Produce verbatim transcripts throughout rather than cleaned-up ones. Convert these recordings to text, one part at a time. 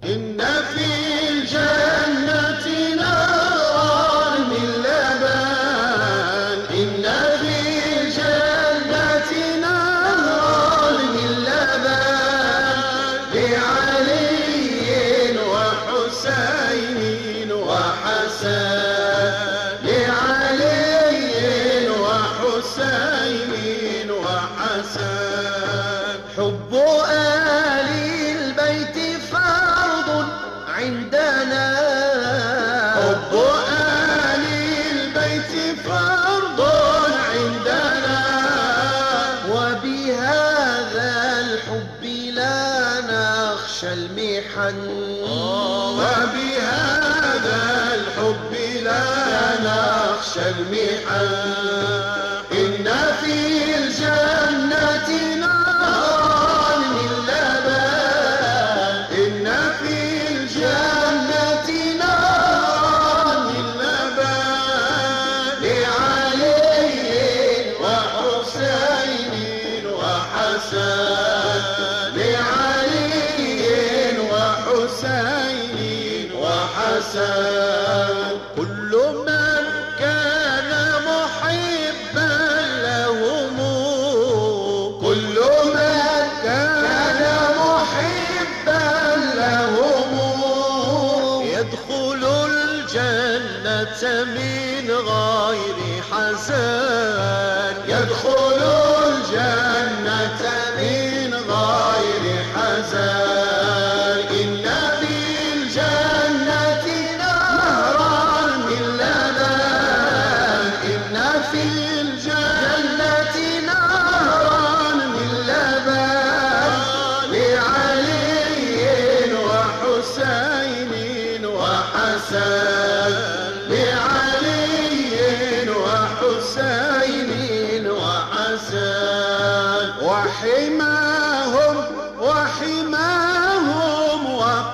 إن في الجنة نهرا من لبن إن في الجنة نهرا من لبن لعلي وحسين وحسن لعلي وحسين وحسن حب آل البيت فرض عندنا حب آل البيت فرض عندنا وبهذا الحب لا نخشى المحن وبهذا الحب لا نخشى المحن إن في الجنة نهرا من لبن إن في الجنة نهرا من لبن لعلي وحسين وحسن لعلي وحسين وحسن كل من كان محبا لهم كل من كان محبا لهم يدخل الجنة من غير حزن يدخل الجنة من غير حزن إن في الجنة نهرا من لبن إن في الجنة نهرا من لبن لعلي وحسين وحسن لعلي وحسين وحسن وحماهم وحماهم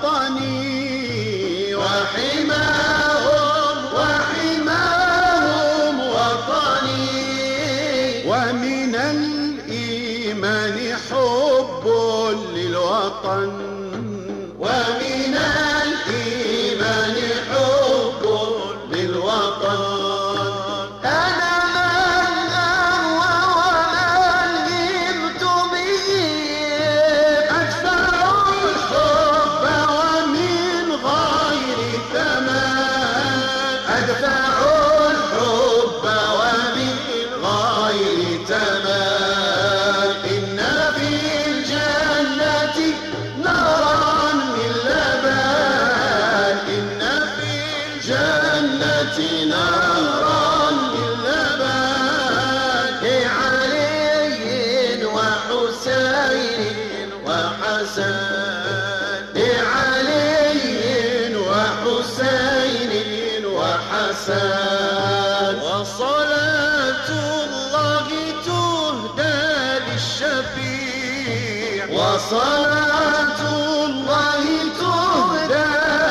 وطني وحماهم وحماهم وطني ومن الإيمان حب للوطن ومن الإيمان حب للوطن أنا من أهوى ومن غبت به أدفع الحب ومن غير ثمن أدفع الحب ومن غير ثمن إن في الجنة نهرا من لبن إن في الجنة نهرا من لبن لعلي وحسين وحسن لعلي وحسين وحسن وصلاة الله تهدى للشفيع وصلاة الله تهدى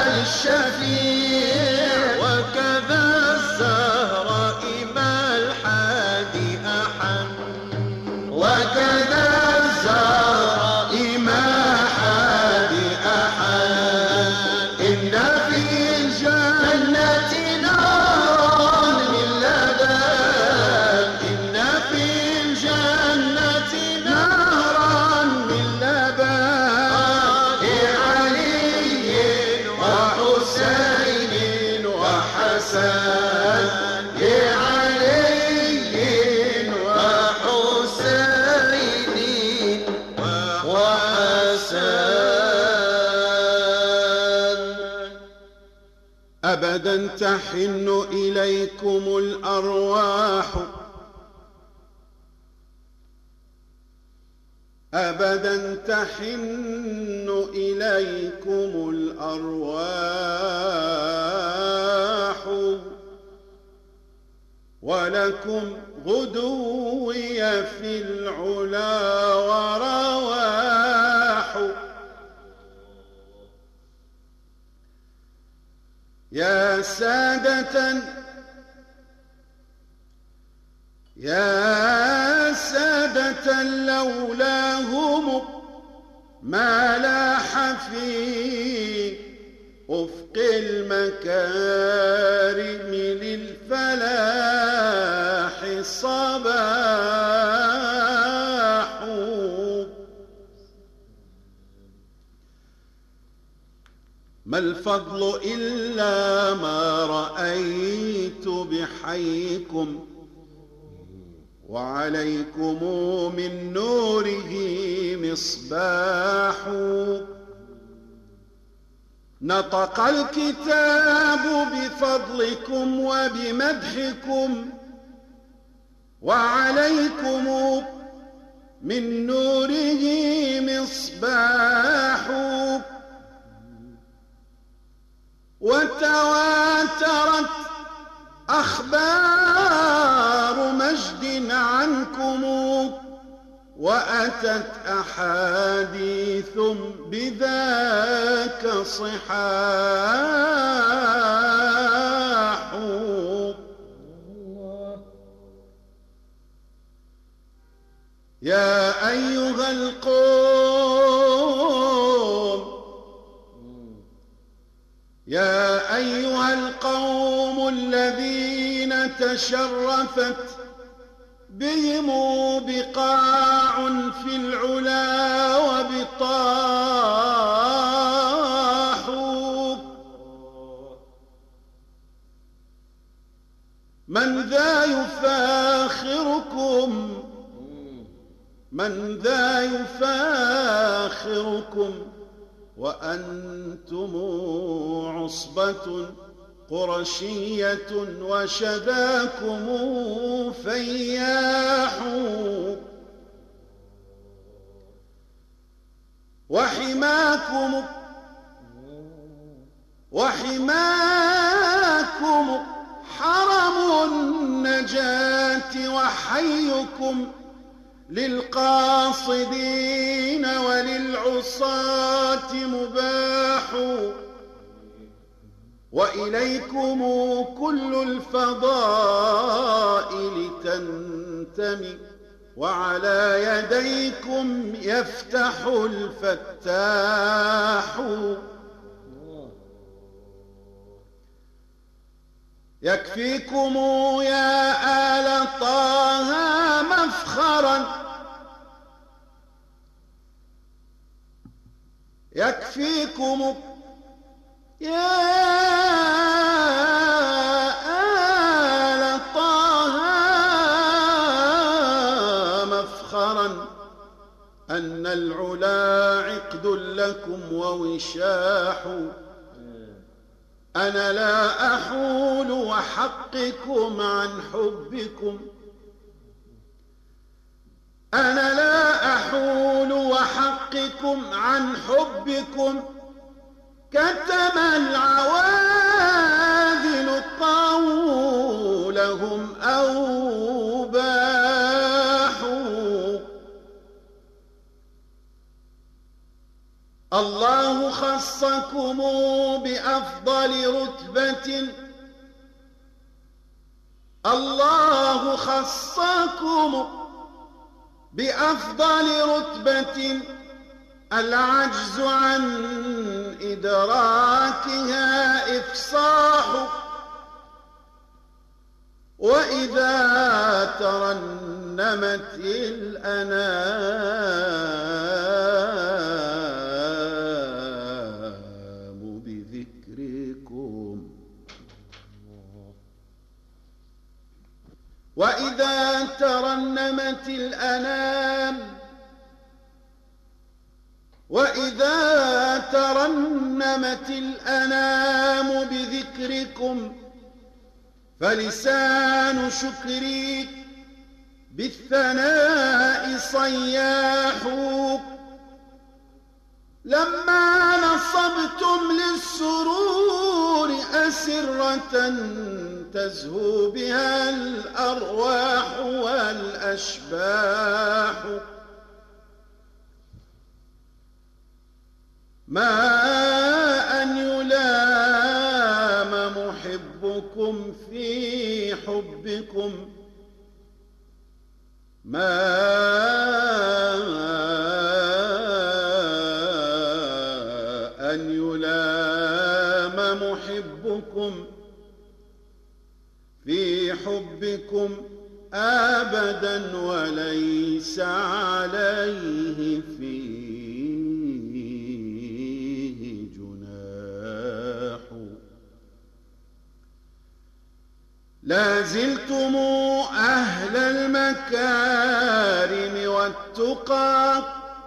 للشفيع وكذا الزهراء ما الحادي أحن وكذا الزهراء ما حادي أحن إن في الجنة نهرا من لبن إن في الجنة نهرا من لبن لعلي وحسين وحسن لعلي وحسين وحسن أبدا تحن إليكم الأرواح أبدا تحن إليكم الأرواح ولكم غدوي في العلا ورواح يا سادة يا سادة لولاهم ما لاح في المكارم للفلاح صباح. ما الفضل إلا ما رأيت بحيكم، وعليكم من نوره مصباح. نطق الكتاب بفضلكم وبمدحكم، وعليكم من نوره مصباح. وتواترت أخبار مجد عنكم، وأتت أحاديث بذاك صحاح. يا أيها القوم يا أيها القوم الذين تشرفت بهم بقاع في العلا وبطاح. من ذا يفاخركم من ذا يفاخركم وأنتم عصبة قرشية وشذاكم فياح. وحماكم وحماكم حرم النجاة، وحيكم للقاصدين وللعصاة مباح. وإليكم كل الفضائل تنتمي، وعلى يديكم يفتح الفتاح. يكفيكم يا آل طه مفخرا يكفيكم يا آل طه مفخرا أن العلا عقد لكم ووشاح. أنا لا أحول وحقكم عن حبكم أنا لا أحول وحقكم عن حبكم. كتم العواذل قولهم أوباحوا. الله خصكم بأفضل رتبة الله خصكم بأفضل رتبة العجز عن إدراكها إفصاح. وإذا ترنمت الأنام بذكركم وإذا ترنمت الأنام وإذا ترنمت الأنام بذكركم فلسان شكري بالثناء صياح. لما نصبتم للسرور أسرة تزهو بها الأرواح والأشباح. ما أن يلام محبكم في حبكم ما أن يلام محبكم بكم أبدا وليس عليه فيه جناح. لا زلتم أهل المكارم والتقى،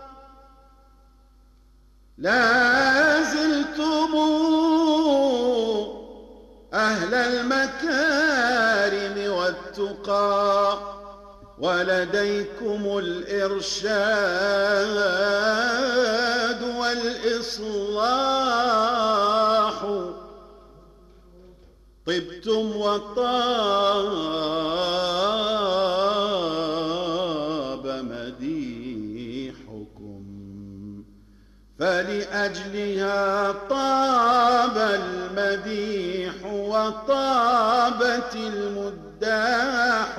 لا زلتم أهل المكارم والتقى، ولديكم الإرشاد والإصلاح. طبتم وطاب مديحكم، فلأجلها طاب المديح وطابت المداح.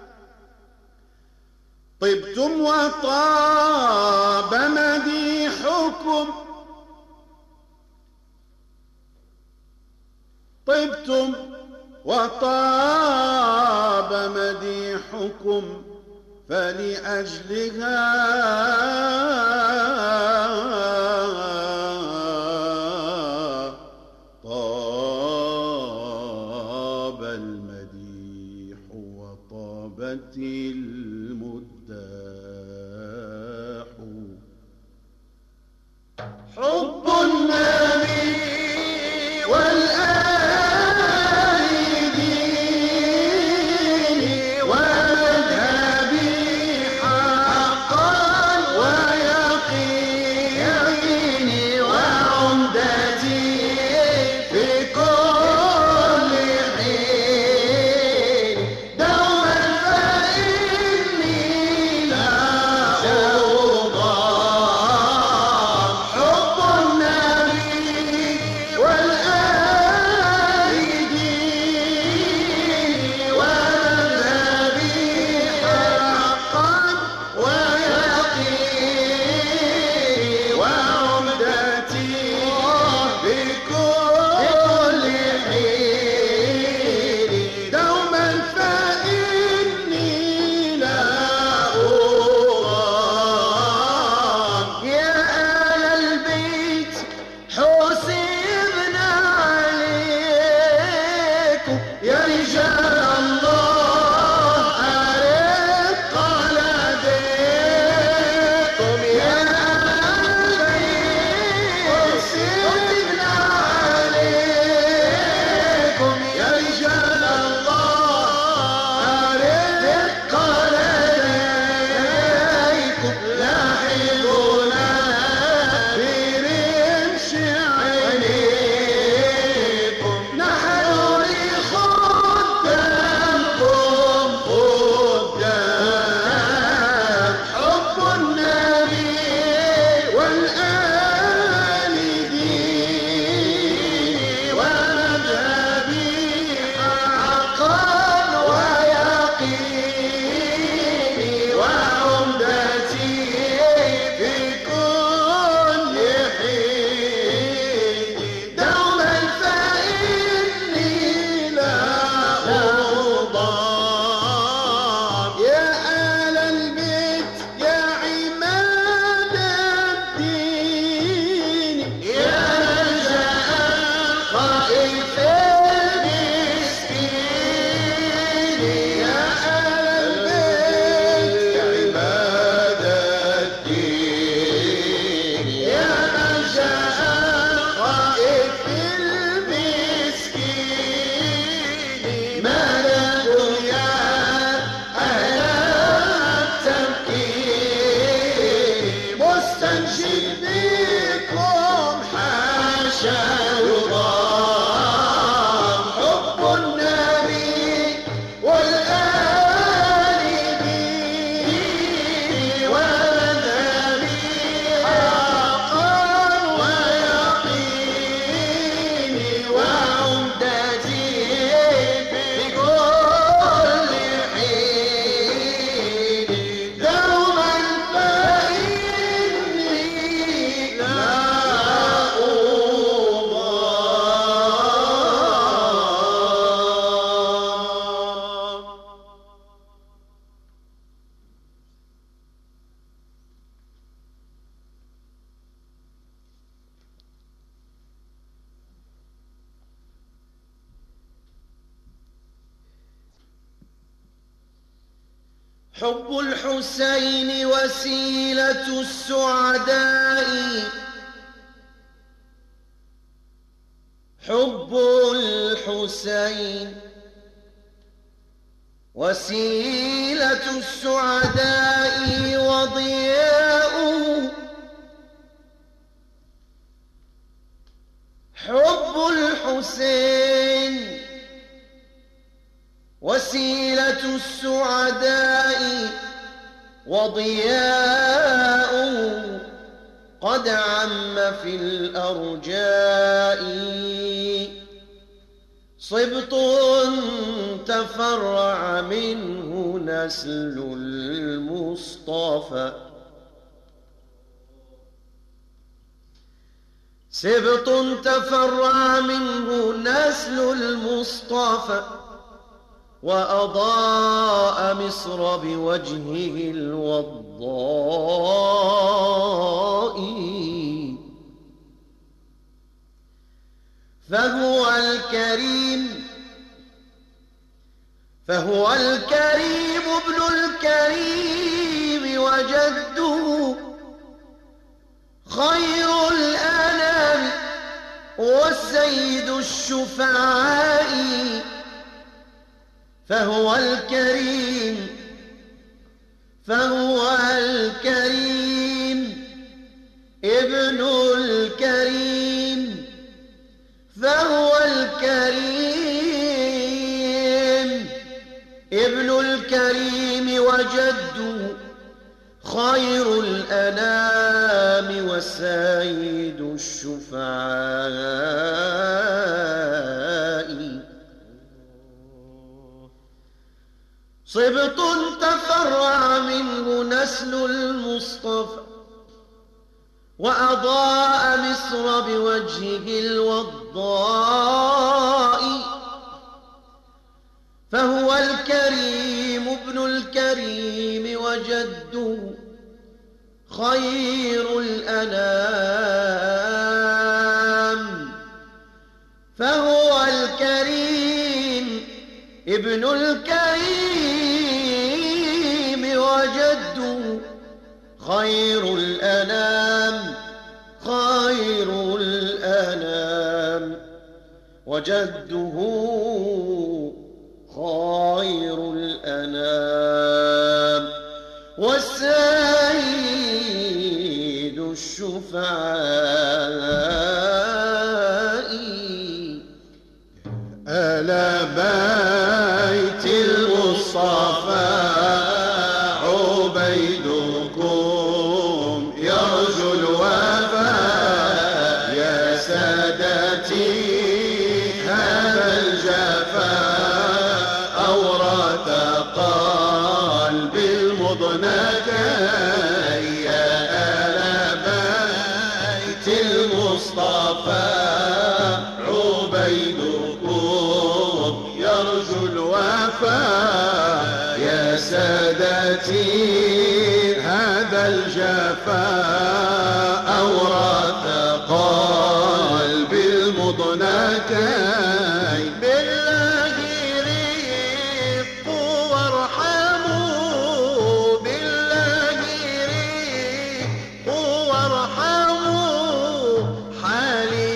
طبتم وطاب مديحكم، طبتم وطاب مديحكم، فلأجلها طاب المديح وطابت المداح. حب النبي والآل ديني ومذهبي حقا ويقيني وعمدتي في كل حين دوما، فإني لا حب الحسين وسيلة السعداء، حب الحسين وسيلة السعداء وضياؤه، حب الحسين وسيلة السعداء وضياؤه، قد عم في الأرجاء، صبط تفرع منه نسل المصطفى، سبط تفرع منه نسل المصطفى، وأضاء مصر بوجهه الوضاء، فهو الكريم فهو الكريم ابن الكريم وجده، خير الأنام والسيد الشفعاء، فهو الكريم فهو الكريم ابن الكريم، فهو الكريم ابن الكريم وجده، خير الأنام وسيد الشفعاء، صبط تفرع منه نسل المصطفى، وأضاء مصر بوجهه الوضاء، فهو الكريم ابن الكريم وجده، خير الأنام، فهو الكريم ابن الكريم وجده، خير الأنام خير الأنام وجده، خير الأنام والسيد الشفعاء. آل بيت المصطفى عبيدكم يرجو الوفاء، يا سادتي هذا الجفاء أورث قلب المضنكين، يا آل بيت المصطفى عبيدكم يرجو الوفاء، يا سادتي هذا الجفاء أورث قلب المضنكين، بالله رفقوا وارحموا، بالله رفقوا وارحموا، حالي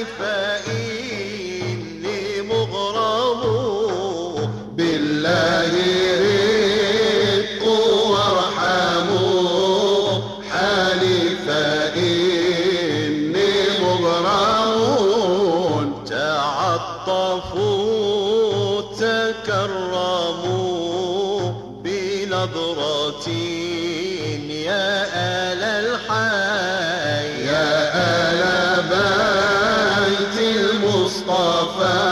فإني مغرم، بالله رفقوا وارحموا، حالي فإني مغرم، تعطفوا تكرموا بنظرة يا آل الحي، يا آل بيت المصطفى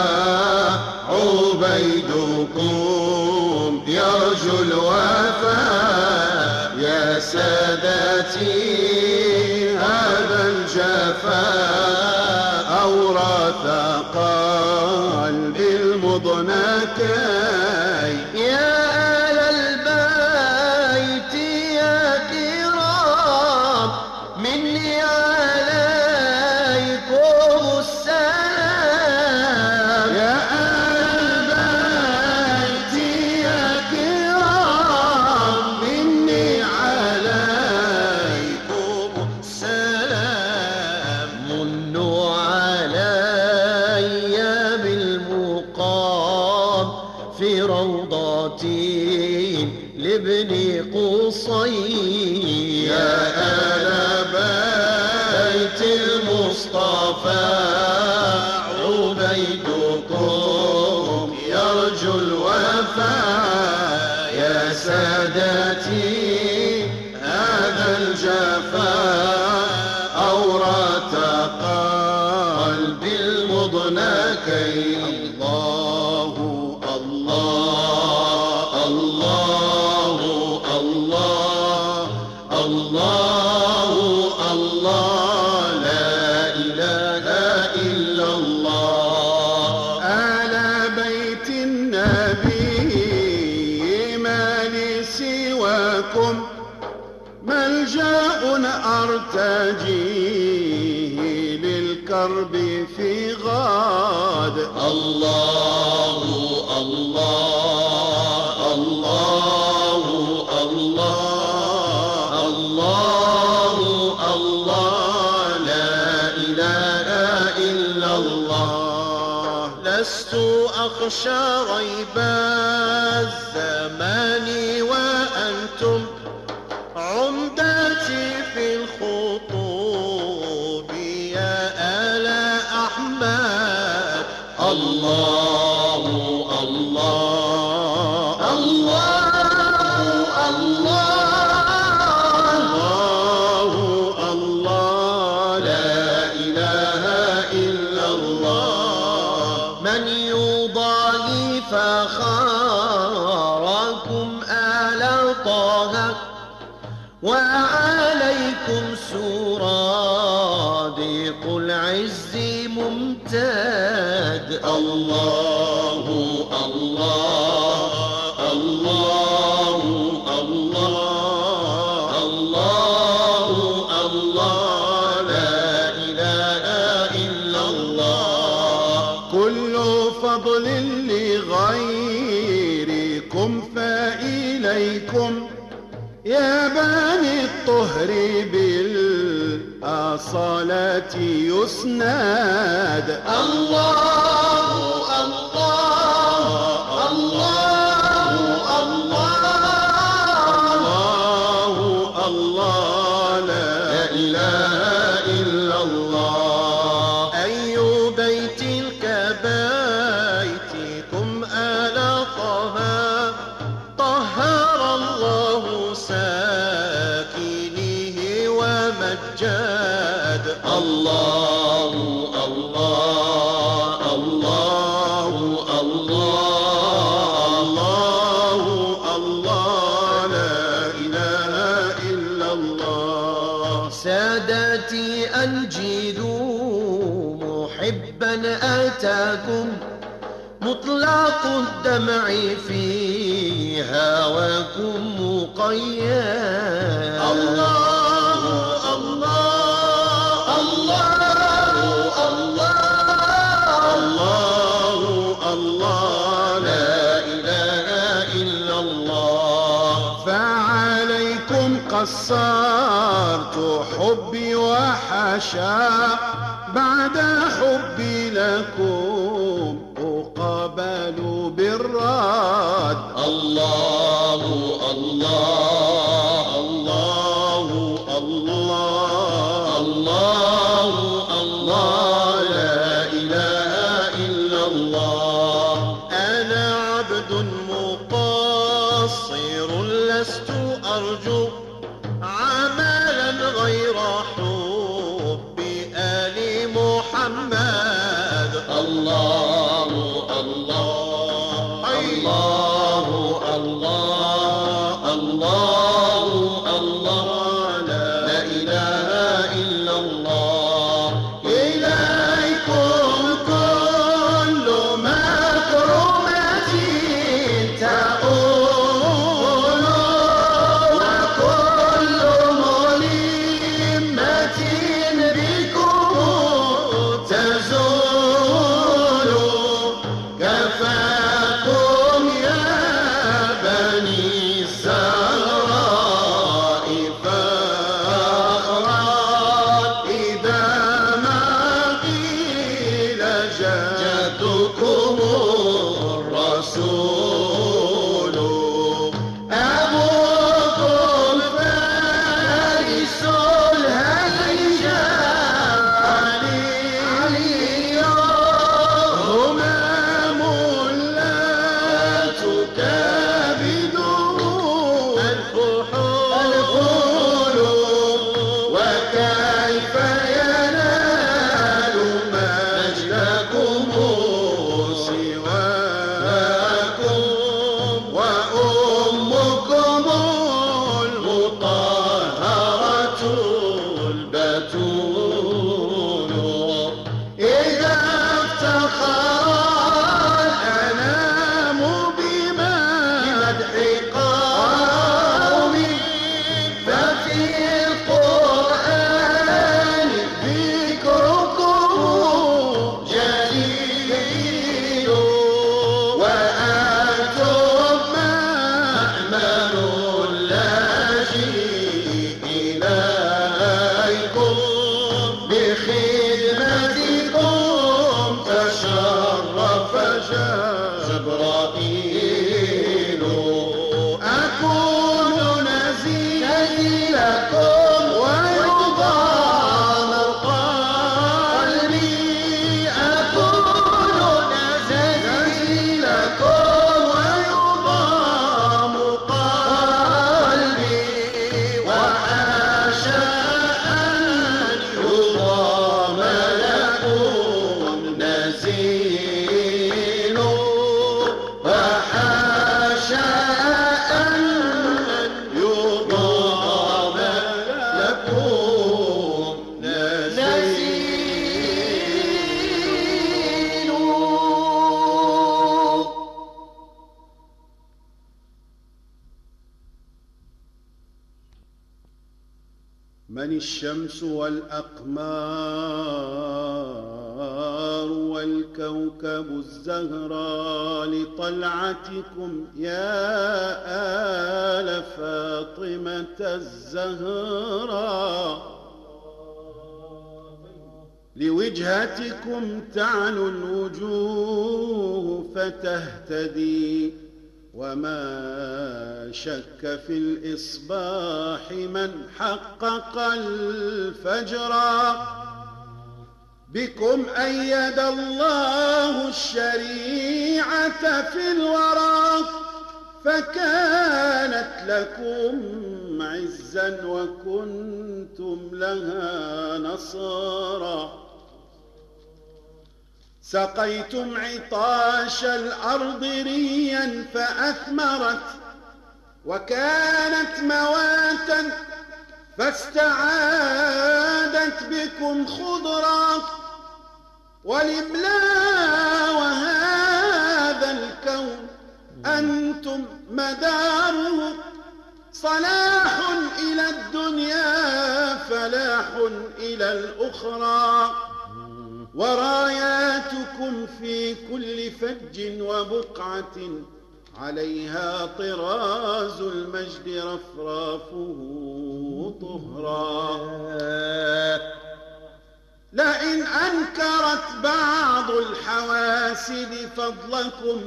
عبيدكم يرجو الوفاء، يا سادتي هذا الجفاء أورث قلب المضنكين، يا آل البيت يا كرام مني عليكم السلام، يا آل البيت يا كرام مني ابن قصي يا آل بيت المصطفى عبيدكم يرجو الوفاء يا سادتي هذا الجفاء أورث قلبي المضنكين الله الله الله الله الله الله لا إله إلا الله آل بيت النبي ما لي سواكم ملجأ أرتجيه للكرب في غاد الله الله الله الله الله الله لا إله إلا الله لست أخشى ريب الزمان وأنتم عمدتي في الخطوب يا آل أحمد الله الله الله الله الله لا إله إلا الله من يضاهي فخاركم آل طه وعليكم سرادق العز ممتد الله الله الله الله الله الله لا إله إلا الله كل فضل لغيركم فإليكم يا بني الطهر بالأصالة يسند الله الله الله الله الله لا إله إلا الله أي بيت كبيتكم آل طه طهر الله ساكنه ومجد الله الله الله الله الله لا إله إلا الله سادتي أنجدوا محبا أتاكم مطلق الدمع في هواكم مقيد الله الله الله الله الله الله لا إله إلا الله فعليكم قصرت حبي وحشا بعد حبي لكم أقبل بالرد الله الله الله الله الله الله لا إله إلا الله أنا عبد مقصر لست أرجو عملا غير حب آل محمد الله الله الله الله الله الله لا إله إلا الله إليكم كل مكرمة تؤول وكل ملمة بكم تزول كفاكم يا بني الزهراء من الشمس والأقمار والكوكب الزهراء لطلعتكم يا آل فاطمة الزهراء، لوجهتكم تعلو الوجوه فتهتدي، وما شك في الإصباح من حقق الفجر. بكم أيد الله الشريعة في الورى، فكانت لكم عزا وكنتم لها نصارا. سقيتم عطاش الأرض ريا فأثمرت، وكانت مواتا فاستعادت بكم خضرا. ولملا وهذا الكون أنتم مداره، صلاح إلى الدنيا فلاح إلى الأخرى. وراياتكم في كل فج وبقعة عليها طراز المجد رفرافه طهرا. لئن أنكرت بعض الحواسد فضلكم،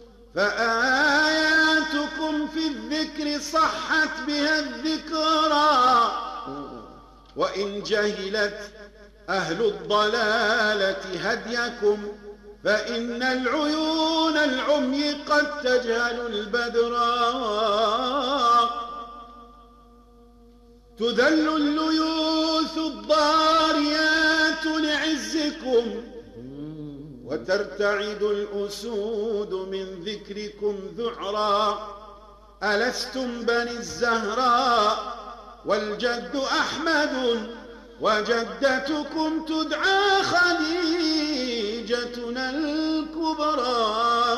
فآياتكم في الذكر صحت بها الذكرى. وإن جهلت أهل الضلالة هديكم، فإن العيون العمي قد تجهل البدرا. تذل الليوث الضاريات لعزكم، وترتعد الأسود من ذكركم ذعرا. ألستم بني الزهراء والجد أحمد، وجدتكم تدعى خديجتنا الكبرى.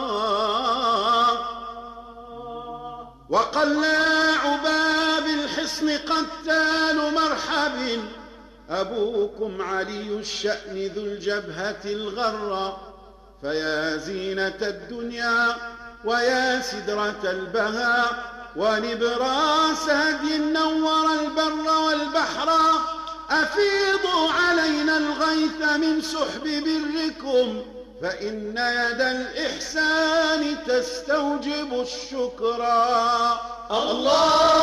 وقلاع باب الحصن قتال مرحب، أبوكم علي الشأن ذو الجبهة الغرة. فيا زينة الدنيا ويا سدرة البهاء، ونبراس هدي نور البر والبحر. أفيضوا علينا الغيث من سحب بركم، فإن يد الإحسان تستوجب الشكرا. الله